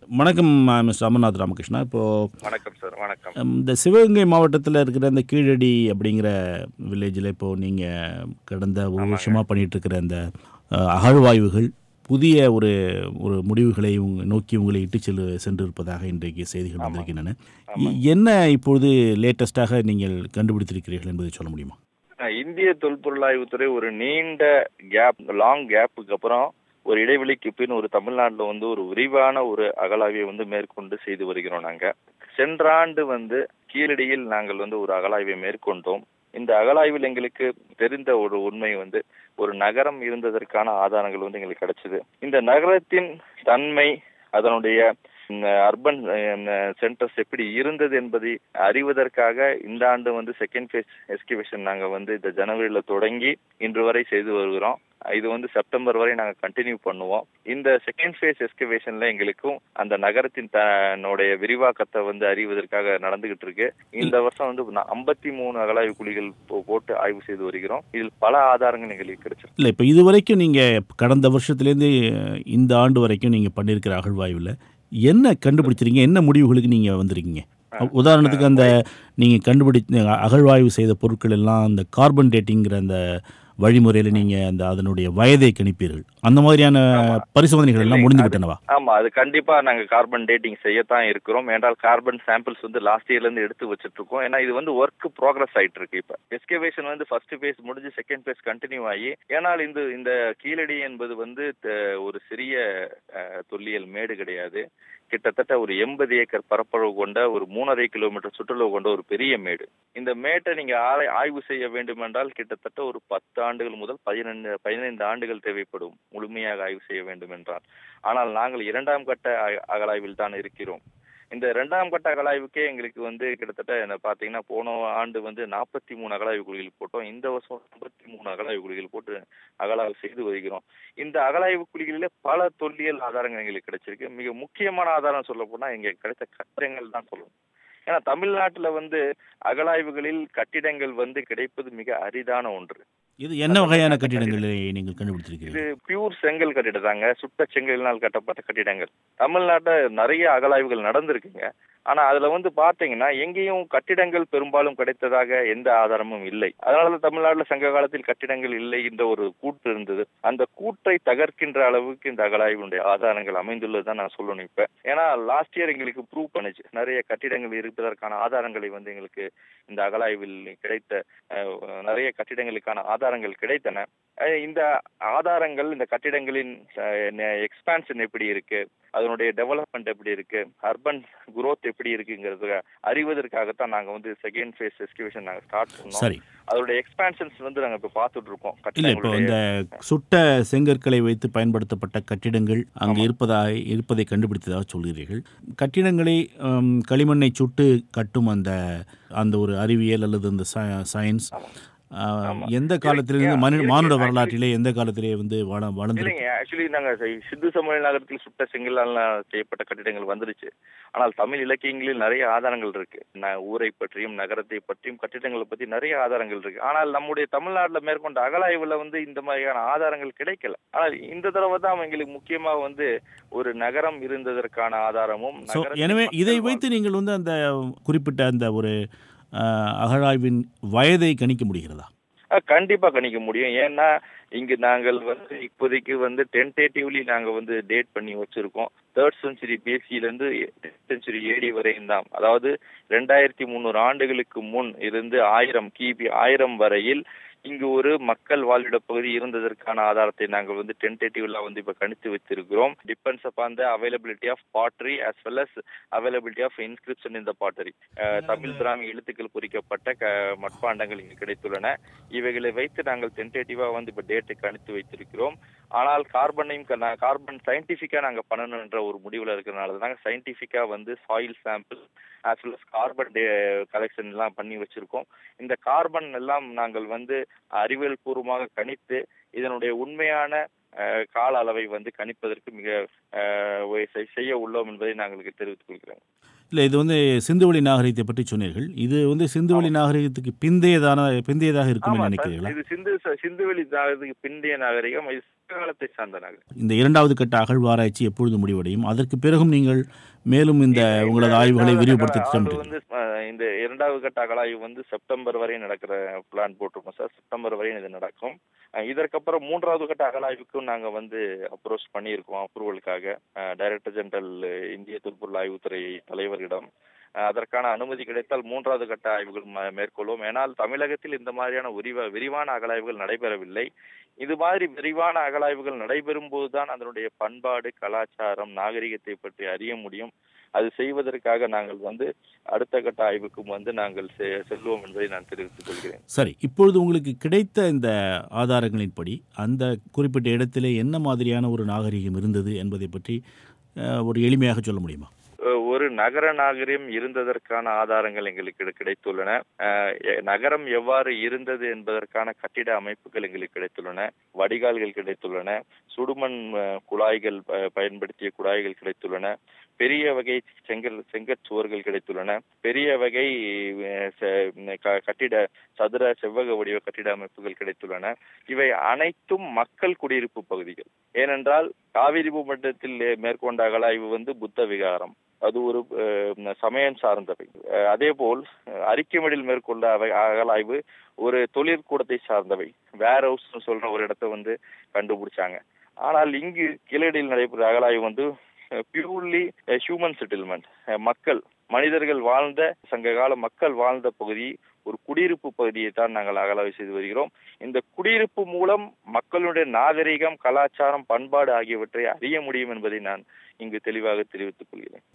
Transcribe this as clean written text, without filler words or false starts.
வணக்கம் மிஸ்டர் அமர்நாத் ராமகிருஷ்ணா. வணக்கம் சார். வணக்கம். இந்த சிவகங்கை மாவட்டத்தில் இருக்கிற இந்த கீழடி அப்படிங்கிற வில்லேஜில் இப்போது நீங்கள் கடந்த ஒரு ஆமாங்க. வருஷமாக பண்ணிகிட்ருக்கிற அந்த அகழ்வாய்வுகள் புதிய ஒரு ஒரு முடிவுகளை நோக்கி உங்களை இட்டு சென்றிருப்பதாக இன்றைக்கு செய்திகள் ஆமாங்க. வந்திருக்கின்றன. ஆமாங்க. என்ன இப்பொழுது லேட்டஸ்டாக நீங்கள் கண்டுபிடித்திருக்கிறீர்கள் என்பதை சொல்ல முடியுமா? இந்திய தொல்பொருளாய்வுத்துறை ஒரு நீண்ட லாங் கேப்புக்கு அப்புறம் ஒரு இடைவெளிக்கு பின் ஒரு தமிழ்நாட்டில் ஒரு விரிவான ஒரு அகழாய்வை மேற்கொண்டு செய்து வருகிறோம். நாங்க சென்ற ஆண்டு கீழடியில் நாங்கள் ஒரு அகழாய்வை மேற்கொண்டோம். இந்த அகழாய்வில் எங்களுக்கு தெரிந்த ஒரு உண்மை ஒரு நகரம் இருந்ததற்கான ஆதாரங்கள் எங்களுக்கு கிடைச்சது. இந்த நகரத்தின் தன்மை, அதனுடைய அர்பன் சென்டர்ஸ் எப்படி இருந்தது என்பதை அறிவதற்காக இந்த ஆண்டு செகண்ட் ஃபேஸ் எஸ்கிவேஷன் நாங்க இந்த ஜனவரியில தொடங்கி இன்று வரை செய்து வருகிறோம். இது செப்டம்பர் வரை நாங்க கண்டினியூ பண்ணுவோம். இந்த செகண்ட் ஃபேஸ் எஸ்கிவேஷன்ல எங்களுக்கும் அந்த நகரத்தின் தன்னுடைய விரிவாக்கத்தை அறிவதற்காக நடந்துகிட்டு இருக்கு. இந்த வருஷம் 53 அகழாய்வு குழிகள் போட்டு ஆய்வு செய்து வருகிறோம். இதில் பல ஆதாரங்கள் எங்களுக்கு கிடைச்சிருக்கு. இல்லை, இப்போ இது வரைக்கும் நீங்கள் கடந்த வருஷத்துலேருந்து இந்த ஆண்டு வரைக்கும் நீங்கள் பண்ணியிருக்கிற அகழ்வாய்வில் என்ன கண்டுபிடிச்சிருக்கீங்க? என்ன முடிவுகளுக்கு நீங்கள் வந்திருக்கீங்க? உதாரணத்துக்கு அந்த நீங்கள் அகழ்வாய்வு செய்த பொருட்கள் எல்லாம் அந்த கார்பன் டேட்டிங்கிற அந்த வழிமுறையில் நீங்கள் அதனுடைய வயதை கணிப்பீர்கள். அந்த மாதிரியான பரிசோதனைகள் எல்லாம் முடிந்து விட்டனவா? ஆமா, அது கண்டிப்பா நாங்க கார்பன் டேட்டிங் செய்யத்தான் இருக்கிறோம். என்றால் கார்பன் சாம்பிள்ஸ் லாஸ்ட் இயர்ல இருந்து எடுத்து வச்சிட்டு இருக்கோம். ஏன்னா இது ஒர்க் ப்ராக்ரஸ் ஆயிட்டு இருக்கு. இப்ப எஸ்கவேஷன் ஃபர்ஸ்ட் ஃபேஸ் முடிஞ்சு செகண்ட் ஃபேஸ் கண்டினியூ ஆகி, ஏனால் இந்த கீழடி என்பது ஒரு சிறிய தொல்லியல் மேடு கிடையாது. கிட்டத்தட்ட ஒரு 80 ஏக்கர் பரப்பளவு கொண்ட ஒரு 3.5 கிலோமீட்டர் சுற்றளவு கொண்ட ஒரு பெரிய மேடு. இந்த மேட்டை நீங்க ஆய்வு செய்ய வேண்டும் என்றால் கிட்டத்தட்ட ஒரு 10 ஆண்டுகள் முதல் 15 ஆண்டுகள் தேவைப்படும், முழுமையாக ஆய்வு செய்ய வேண்டும் என்றால். ஆனால் நாங்கள் 2ஆம் கட்ட அகழாய்வில் தான் இருக்கிறோம். இந்த 2ஆம் கட்ட அகழாய்வுக்கே எங்களுக்கு கிட்டத்தட்ட பாத்தீங்கன்னா போன ஆண்டு 43 அகழாய்வு குழிகள் போட்டோம். இந்த வருஷம் 53 அகழாய்வு குழிகள் போட்டு அகழாய்வு செய்து வருகிறோம். இந்த அகழாய்வு குழிகளிலே பல தொல்லியல் ஆதாரங்கள் எங்களுக்கு கிடைச்சிருக்கு. மிக முக்கியமான ஆதாரம் சொல்ல போனா எங்களுக்கு கிடைத்த கட்டிடங்கள் தான் சொல்லணும். ஏன்னா தமிழ்நாட்டுல அகழாய்வுகளில் கட்டிடங்கள் கிடைப்பது மிக அரிதான ஒன்று. இது என்ன வகையான கட்டிடங்களை நீங்கள் கண்டுபிடிச்சிருக்கீங்க? இது பியூர் செங்கல் கட்டிடம் தாங்க. சுட்ட செங்கலினால் கட்டப்பட்ட கட்டிடங்கள். தமிழ்நாட்டில் நிறைய அகழாய்வுகள் நடந்திருக்குங்க. ஆனா அதுல பாத்தீங்கன்னா எங்கேயும் கட்டிடங்கள் பெரும்பாலும் கிடைத்ததாக எந்த ஆதாரமும் இல்லை. அதனால தமிழ்நாட்டில் சங்க காலத்தில் கட்டிடங்கள் இல்லை என்ற ஒரு கூற்று இருந்தது. அந்த கூற்றை தகர்க்கின்ற அளவுக்கு இந்த அகழாய்வுடைய ஆதாரங்கள் அமைந்துள்ளதுதான் நான் சொல்லணும் இப்ப. ஏன்னா லாஸ்ட் இயர் எங்களுக்கு ப்ரூவ் பண்ணுச்சு, நிறைய கட்டிடங்கள் இருப்பதற்கான ஆதாரங்களை எங்களுக்கு இந்த அகழாய்வில் கிடைத்த நிறைய கட்டிடங்களுக்கான ஆதாரங்கள் கிடைத்தன. இந்த ஆதாரங்கள் இந்த கட்டிடங்களின் எக்ஸ்பான்ஷன் எப்படி இருக்கு, அதனுடைய டெவலப்மெண்ட் எப்படி இருக்கு, அர்பன் குரோத் எப்படி இருக்குங்கிறது அறிவதற்காகத்தான் நாங்க செகண்ட் ஃபேஸ் எஸ்கிவேஷன் நாங்க ஸ்டார்ட் பண்ணோம். சரி, அதோட எக்ஸ்பான்ஷன்ஸ் நாங்க இப்ப பார்த்துட்டு இருக்கோம். இல்லை, இப்போ இந்த சுட்ட செங்கற்களை வைத்து பயன்படுத்தப்பட்ட கட்டிடங்கள் அங்கு இருப்பதை கண்டுபிடித்ததாக சொல்கிறீர்கள். கட்டிடங்களை களிமண்ணை சுட்டு கட்டும் அந்த ஒரு அறிவியல் அல்லது அந்த சயின்ஸ் எந்த காலத்திலிருந்து மானுட வரலாற்றிலே எந்த காலத்திலே வளர்ந்து? ஆக்சுவலி நாங்க சிந்து சமவெளி நகரத்தில் சுட்ட செங்கலால் செய்யப்பட்ட கட்டிடங்கள் வந்துருச்சு. ஆனால் தமிழ் இலக்கியங்களில் நிறைய ஆதாரங்கள் இருக்கு. ஊரை பற்றியும் நகரத்தை பற்றியும் கட்டிடங்களை பற்றி நிறைய ஆதாரங்கள் இருக்கு. ஆனால் நம்முடைய தமிழ்நாட்டுல மேற்கொண்ட அகழாய்வுல இந்த மாதிரியான ஆதாரங்கள் கிடைக்கல. ஆனால் இந்த தடவை தான் எங்களுக்கு முக்கியமா ஒரு நகரம் இருந்ததற்கான ஆதாரமும். எனவே இதை வைத்து நீங்கள் அந்த குறிப்பிட்ட அந்த ஒரு அகழாய்வின் வயதை கணிக்க முடிகிறதா? கண்டிப்பா கணிக்க முடியும். ஏன்னா இங்கு நாங்கள் இப்போதைக்கு டென்டேட்டிவ்லி நாங்க டேட் பண்ணி வச்சிருக்கோம். 3rd century BC-ல 10th century AD வரையும் தான். அதாவது 2300 ஆண்டுகளுக்கு முன் இருந்து கிபி 1000 வரையில் இங்கு ஒரு மக்கள் வாழ்விட பகுதி இருந்ததற்கான ஆதாரத்தை நாங்கள் டென்டேட்டிவ்ல இப்ப கணித்து வச்சிருக்கிறோம். Depends upon the availability of pottery as well as availability of inscription in the pottery. Tamil Brahmi எழுத்துக்கள் பொறிக்கப்பட்ட மட்பாண்டங்கள் இங்கு கிடைத்துள்ளன. இவைகளை வைத்து நாங்கள் டென்டேட்டிவா இப்ப டேட்டை கணித்து வைத்திருக்கிறோம். ஆனால் கார்பன் சயின்டிபிக்கா நாங்க பண்ணணும்ன்ற ஒரு முடிவுல இருக்கிறதுனால நாங்க சயின்டிபிக்கா soil sample as well as carbon collection எல்லாம் பண்ணி வச்சிருக்கோம். இந்த கார்பன் எல்லாம் நாங்கள் அறிவியல் பூர்வமாக கணித்து இதனுடைய உண்மையான கால அளவை வந்து கணிப்பதற்கு மிக செய்ய உள்ளோம் என்பதை நாங்கள் தெரிவித்துக் கொள்கிறோம். இல்லை, இது சிந்துவெளி நாகரிகத்தை பற்றி சொன்னீர்கள். இது சிந்துவெளி நாகரிகத்துக்கு பிந்தையதாக இருக்கும் ஆமா சார், நினைக்கிறீர்களா? இது சிந்துவெளி நாகரிகத்துக்கு பிந்தைய நாகரிகம், இது காலத்தை சார்ந்த நாகரிகம். இந்த இரண்டாவது கட்ட அகழ்வாராய்ச்சி எப்பொழுது முடிவடையும்? அதற்கு பிறகும் நீங்கள் மேலும் உங்களது ஆய்வுகளை விரிவுபடுத்த திட்டமிட்டு இந்த இரண்டாவது கட்ட அகழாய்வு வந்து செப்டம்பர் வரை நடக்கிற பிளான் போட்டிருக்கோம் சார். செப்டம்பர் வரை இது நடக்கும். இதற்கப்புறம் மூன்றாவது கட்ட அகழாய்வுக்கும் நாங்க அப்ரோச் பண்ணியிருக்கோம் அப்ரூவலுக்காக டைரக்டர் ஜெனரல் இந்திய தொல்பொருள் ஆய்வுத்துறை தலைவரிடம். அதற்கான அனுமதி கிடைத்தால் மூன்றாவது கட்ட ஆய்வுகள் மேற்கொள்வோம். ஏனால் தமிழகத்தில் இந்த மாதிரியான விரிவான அகழாய்வுகள் நடைபெறவில்லை. இது மாதிரி விரிவான அகழாய்வுகள் நடைபெறும் போதுதான் அதனுடைய பண்பாடு, கலாச்சாரம், நாகரிகத்தை பற்றி அறிய முடியும். அது செய்வதற்காக நாங்கள் அடுத்த கட்ட ஆய்வுக்கும் நாங்கள் செல்வோம் என்பதை நான் தெரிவித்துக் கொள்கிறேன். சரி, இப்பொழுது உங்களுக்கு கிடைத்த இந்த ஆதாரங்களின்படி அந்த குறிப்பிட்ட இடத்திலே என்ன மாதிரியான ஒரு நாகரிகம் இருந்தது என்பதை பற்றி ஒரு எளிமையாக சொல்ல முடியுமா? ஒரு நகர நாகரிகம் இருந்ததற்கான ஆதாரங்கள் எங்களுக்கு கிடைத்துள்ளன. நகரம் எவ்வாறு இருந்தது என்பதற்கான கட்டிட அமைப்புகள் எங்களுக்கு கிடைத்துள்ளன. வடிகால்கள் கிடைத்துள்ளன. சுடுமண் குழாய்கள் பயன்படுத்திய குழாய்கள் கிடைத்துள்ளன. பெரிய வகை செங்கற்சுவர்கள் கிடைத்துள்ளன. பெரிய வகை கட்டிட சதுர செவ்வக வடிவ கட்டிட அமைப்புகள் கிடைத்துள்ளன. இவை அனைத்தும் மக்கள் குடியிருப்பு பகுதிகள். ஏனென்றால் காவிரி பூமண்டலத்தில் மேற்கொண்ட அகழாய்வு புத்த விகாரம், அது ஒரு சமயம் சார்ந்தவை. அதே போல் அரிக்கமேடில் மேற்கொண்ட அகழாய்வு ஒரு தொழிற்கூடத்தை சார்ந்தவை. வேர் ஹவுஸ் சொல்ற ஒரு இடத்தை கண்டுபிடிச்சாங்க. ஆனால் இங்கு கீழடியில் நடைபெற்ற அகழாய்வு பியூர்லி ஹியூமன் செட்டில்மெண்ட், மனிதர்கள் வாழ்ந்த சங்ககால மக்கள் வாழ்ந்த பகுதி, ஒரு குடியிருப்பு பகுதியை தான் நாங்கள் அகழாய்வு செய்து வருகிறோம். இந்த குடியிருப்பு மூலம் மக்களுடைய நாகரிகம், கலாச்சாரம், பண்பாடு ஆகியவற்றை அறிய முடியும் என்பதை நான் இங்கு தெளிவாக தெரிவித்துக் கொள்கிறேன்.